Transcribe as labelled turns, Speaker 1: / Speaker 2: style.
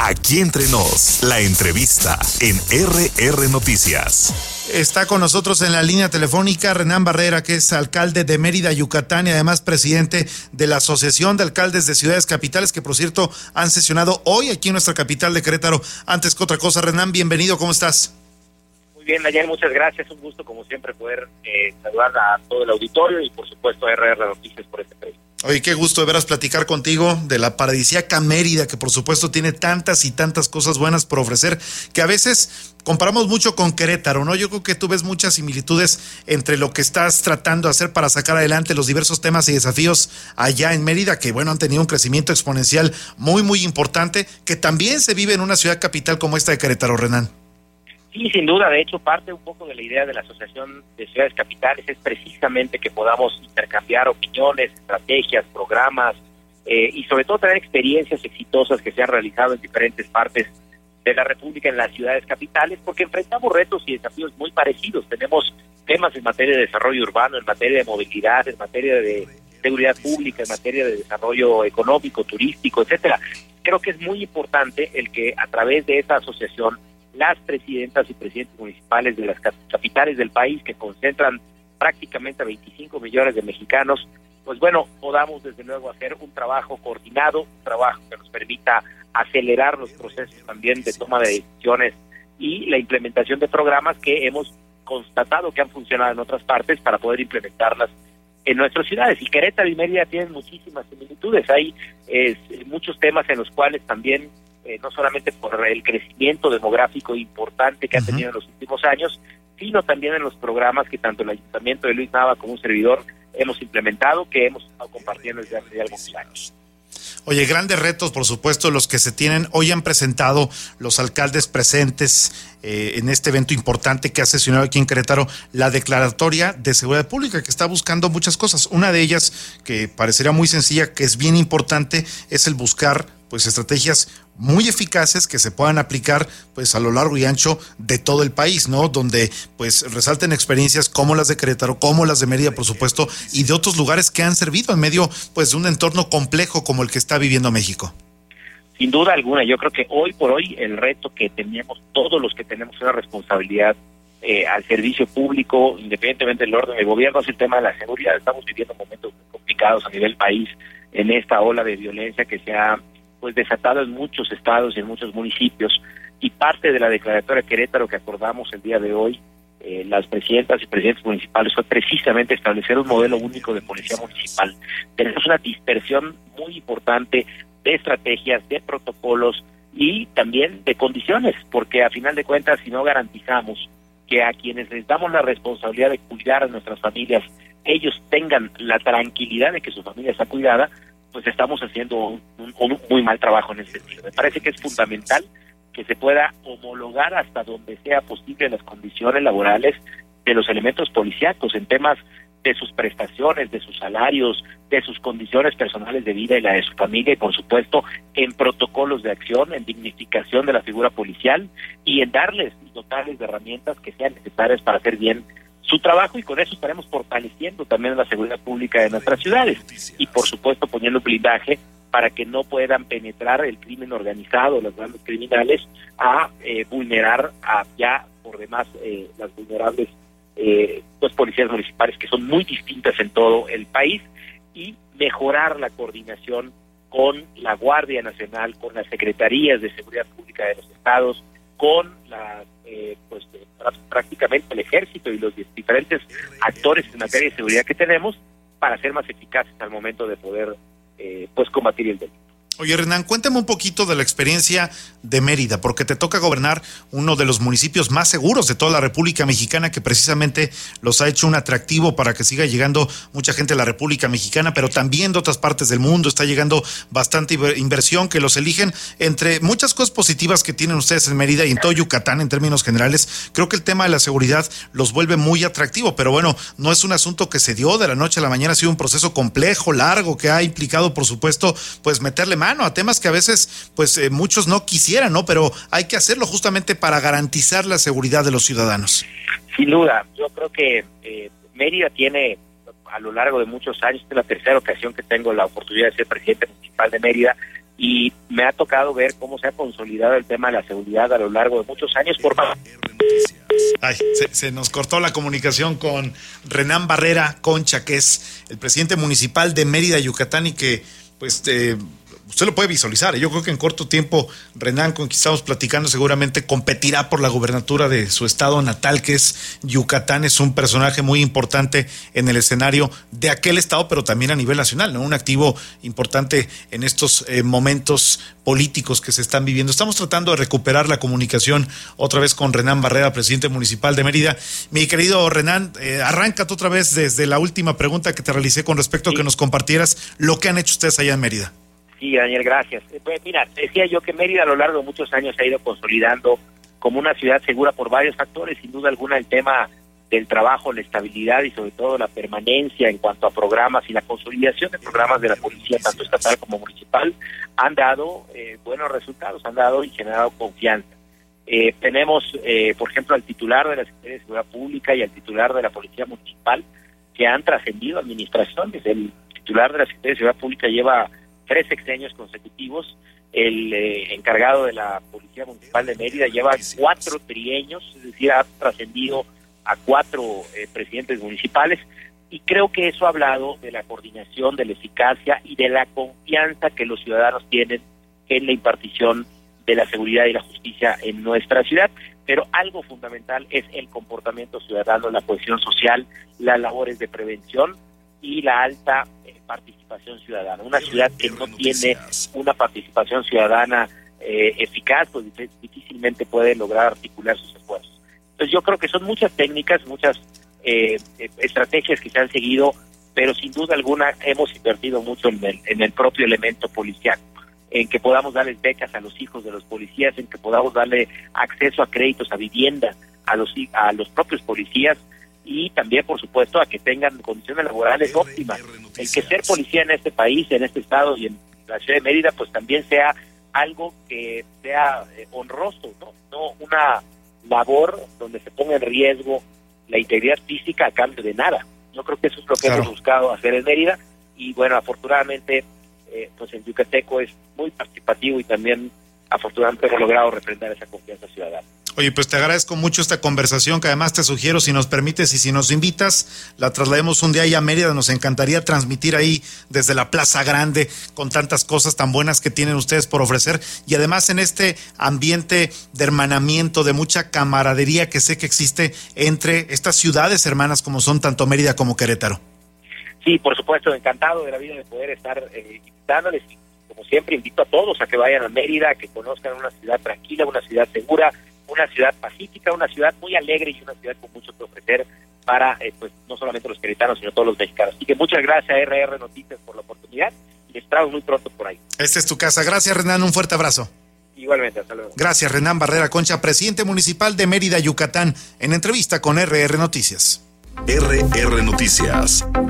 Speaker 1: Aquí entre nos, la entrevista en RR Noticias.
Speaker 2: Está con nosotros en la línea telefónica Renán Barrera, que es alcalde de Mérida, Yucatán, y además presidente de la Asociación de Alcaldes de Ciudades Capitales, que por cierto han sesionado hoy aquí en nuestra capital de Querétaro. Antes que otra cosa, Renán, bienvenido, ¿cómo estás?
Speaker 3: Muy bien, Daniel, muchas gracias. Un gusto, como siempre, poder saludar a todo el auditorio y, por supuesto, a RR Noticias por este premio.
Speaker 2: Oye, qué gusto de veras platicar contigo de la paradisíaca Mérida, que por supuesto tiene tantas y tantas cosas buenas por ofrecer, que a veces comparamos mucho con Querétaro, ¿no? Yo creo que tú ves muchas similitudes entre lo que estás tratando de hacer para sacar adelante los diversos temas y desafíos allá en Mérida, que bueno, han tenido un crecimiento exponencial muy, muy importante, que también se vive en una ciudad capital como esta de Querétaro, Renán.
Speaker 3: Sí, sin duda. De hecho, parte un poco de la idea de la Asociación de Ciudades Capitales es precisamente que podamos intercambiar opiniones, estrategias, programas y sobre todo tener experiencias exitosas que se han realizado en diferentes partes de la República, en las ciudades capitales, porque enfrentamos retos y desafíos muy parecidos. Tenemos temas en materia de desarrollo urbano, en materia de movilidad, en materia de seguridad pública, en materia de desarrollo económico, turístico, etcétera. Creo que es muy importante el que a través de esta asociación las presidentas y presidentes municipales de las capitales del país, que concentran prácticamente a 25 millones de mexicanos, pues bueno, podamos desde luego hacer un trabajo coordinado, un trabajo que nos permita acelerar los procesos también de toma de decisiones y la implementación de programas que hemos constatado que han funcionado en otras partes para poder implementarlas en nuestras ciudades. Y Querétaro y Mérida tienen muchísimas similitudes. Hay muchos temas en los cuales también no solamente por el crecimiento demográfico importante que ha tenido en los últimos años, sino también en los programas que tanto el Ayuntamiento de Luis Nava como un servidor hemos implementado, que hemos estado compartiendo desde hace algunos años.
Speaker 2: Oye, grandes retos, por supuesto, los que se tienen. Hoy han presentado los alcaldes presentes en este evento importante que ha sesionado aquí en Querétaro, la declaratoria de seguridad pública, que está buscando muchas cosas. Una de ellas, que parecería muy sencilla, que es bien importante, es el buscar pues estrategias muy eficaces que se puedan aplicar pues a lo largo y ancho de todo el país, ¿no? Donde pues resalten experiencias como las de Querétaro, como las de Mérida, por supuesto, y de otros lugares que han servido en medio pues de un entorno complejo como el que está viviendo México.
Speaker 3: Sin duda alguna, yo creo que hoy por hoy el reto que teníamos todos los que tenemos una responsabilidad al servicio público, independientemente del orden del gobierno, es el tema de la seguridad. Estamos viviendo momentos muy complicados a nivel país en esta ola de violencia que se ha pues desatado en muchos estados y en muchos municipios, y parte de la declaratoria de Querétaro que acordamos el día de hoy, las presidentas y presidentes municipales, fue precisamente establecer un modelo único de policía municipal. Tenemos una dispersión muy importante de estrategias, de protocolos y también de condiciones, porque a final de cuentas, si no garantizamos que a quienes les damos la responsabilidad de cuidar a nuestras familias, ellos tengan la tranquilidad de que su familia está cuidada, pues estamos haciendo un muy mal trabajo en ese sentido. Me parece que es fundamental que se pueda homologar hasta donde sea posible las condiciones laborales de los elementos policíacos en temas de sus prestaciones, de sus salarios, de sus condiciones personales de vida y la de su familia, y por supuesto en protocolos de acción, en dignificación de la figura policial y en darles y dotarles de herramientas que sean necesarias para hacer bien su trabajo, y con eso estaremos fortaleciendo también la seguridad pública de nuestras ciudades y por supuesto poniendo blindaje para que no puedan penetrar el crimen organizado, los grandes criminales, a vulnerar a ya por demás las vulnerables pues policías municipales, que son muy distintas en todo el país, y mejorar la coordinación con la Guardia Nacional, con las secretarías de seguridad pública de los estados, con las prácticamente el ejército y los diferentes actores en materia de seguridad que tenemos, para ser más eficaces al momento de poder combatir el delito.
Speaker 2: Oye, Renán, cuéntame un poquito de la experiencia de Mérida, porque te toca gobernar uno de los municipios más seguros de toda la República Mexicana, que precisamente los ha hecho un atractivo para que siga llegando mucha gente a la República Mexicana, pero también de otras partes del mundo. Está llegando bastante inversión que los eligen. Entre muchas cosas positivas que tienen ustedes en Mérida y en todo Yucatán en términos generales, creo que el tema de la seguridad los vuelve muy atractivo, pero bueno, no es un asunto que se dio de la noche a la mañana, ha sido un proceso complejo, largo, que ha implicado, por supuesto, pues meterle mano a temas que a veces pues muchos no quisieran, ¿no? Pero hay que hacerlo justamente para garantizar la seguridad de los ciudadanos.
Speaker 3: Sin duda, yo creo que Mérida tiene a lo largo de muchos años, esta es la tercera ocasión que tengo la oportunidad de ser presidente municipal de Mérida, y me ha tocado ver cómo se ha consolidado el tema de la seguridad a lo largo de muchos años por más.
Speaker 2: Ay, se nos cortó la comunicación con Renán Barrera Concha, que es el presidente municipal de Mérida, Yucatán, y que pues usted lo puede visualizar. Yo creo que en corto tiempo Renán, con quien estamos platicando, seguramente competirá por la gubernatura de su estado natal, que es Yucatán. Es un personaje muy importante en el escenario de aquel estado, pero también a nivel nacional, ¿no? Un activo importante en estos momentos políticos que se están viviendo. Estamos tratando de recuperar la comunicación otra vez con Renán Barrera, presidente municipal de Mérida. Mi querido Renán, arráncate otra vez desde la última pregunta que te realicé con respecto a que nos compartieras lo que han hecho ustedes allá en Mérida.
Speaker 3: Sí, Daniel, gracias. Pues mira, decía yo que Mérida a lo largo de muchos años se ha ido consolidando como una ciudad segura por varios factores. Sin duda alguna el tema del trabajo, la estabilidad y sobre todo la permanencia en cuanto a programas y la consolidación de programas de la policía, tanto estatal como municipal, han dado buenos resultados, han dado y generado confianza. Tenemos, por ejemplo, al titular de la Secretaría de Seguridad Pública y al titular de la Policía Municipal que han trascendido administraciones. El titular de la Secretaría de Seguridad Pública lleva 3 sexenios consecutivos, el encargado de la Policía Municipal de Mérida lleva 4 trienios, es decir, ha trascendido a 4 presidentes municipales, y creo que eso ha hablado de la coordinación, de la eficacia y de la confianza que los ciudadanos tienen en la impartición de la seguridad y la justicia en nuestra ciudad. Pero algo fundamental es el comportamiento ciudadano, la cohesión social, las labores de prevención y la alta participación ciudadana. Una ciudad que no tiene una participación ciudadana eficaz, pues difícilmente puede lograr articular sus esfuerzos. Entonces yo creo que son muchas técnicas, muchas estrategias que se han seguido, pero sin duda alguna hemos invertido mucho en el propio elemento policial, en que podamos darles becas a los hijos de los policías, en que podamos darle acceso a créditos, a vivienda a los propios policías, y también, por supuesto, a que tengan condiciones laborales óptimas. El que ser policía en este país, en este estado y en la ciudad de Mérida, pues también sea algo que sea honroso, no una labor donde se ponga en riesgo la integridad física a cambio de nada. Yo creo que eso es lo que hemos buscado hacer en Mérida, y bueno, afortunadamente, pues el yucateco es muy participativo y también afortunadamente hemos logrado refrendar esa confianza ciudadana.
Speaker 2: Oye, pues te agradezco mucho esta conversación, que además te sugiero, si nos permites y si nos invitas, la traslademos un día ahí a Mérida. Nos encantaría transmitir ahí desde la Plaza Grande con tantas cosas tan buenas que tienen ustedes por ofrecer, y además en este ambiente de hermanamiento, de mucha camaradería que sé que existe entre estas ciudades hermanas como son tanto Mérida como Querétaro.
Speaker 3: Sí, por supuesto, encantado de la vida de poder estar invitándoles. Como siempre, invito a todos a que vayan a Mérida, a que conozcan una ciudad tranquila, una ciudad segura, una ciudad pacífica, una ciudad muy alegre y una ciudad con mucho que ofrecer para pues no solamente los queretanos, sino todos los mexicanos. Así que muchas gracias a RR Noticias por la oportunidad y les traigo muy pronto por ahí.
Speaker 2: Esta es tu casa. Gracias, Renán, un fuerte abrazo.
Speaker 3: Igualmente, hasta luego.
Speaker 2: Gracias, Renán Barrera Concha, presidente municipal de Mérida, Yucatán, en entrevista con RR Noticias.
Speaker 1: RR Noticias.